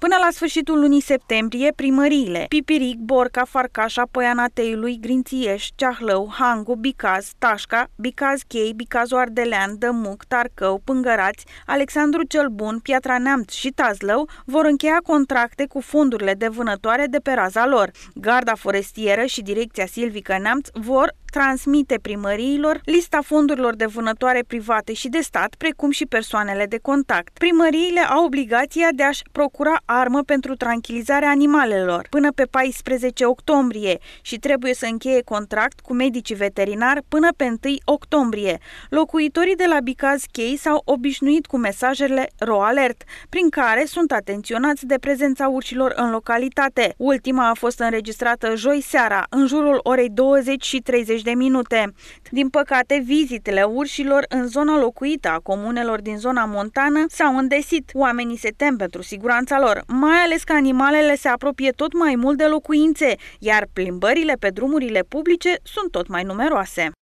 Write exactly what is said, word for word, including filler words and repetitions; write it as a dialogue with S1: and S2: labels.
S1: Până la sfârșitul lunii septembrie, primăriile Pipiric, Borca, Farcașa, Poiana Teiului, Grințieș, Ceahlău, Hangu, Bicaz, Tașca, Bicaz Chei, Bicazul Ardelean, Dămuc, Tarcău, Pângărați, Alexandru cel Bun, Piatra Neamț și Tazlău vor încheia contracte cu fondurile de vânătoare de pe raza lor. Garda Forestieră și Direcția Silvică Neamț vor transmite primăriilor lista fondurilor de vânătoare private și de stat, precum și persoanele de contact. Primăriile au obligația de a-și procura armă pentru tranquilizarea animalelor până pe paisprezece octombrie și trebuie să încheie contract cu medicii veterinari până pe întâi octombrie. Locuitorii de la Bicaz Chei s-au obișnuit cu mesajele RoAlert, prin care sunt atenționați de prezența urșilor în localitate. Ultima a fost înregistrată joi seara, în jurul orei douăzeci și treizeci de minute. Din păcate, vizitele urșilor în zona locuită a comunelor din zona montană s-au îndesit. Oamenii se tem pentru siguranța lor, mai ales că animalele se apropie tot mai mult de locuințe, iar plimbările pe drumurile publice sunt tot mai numeroase.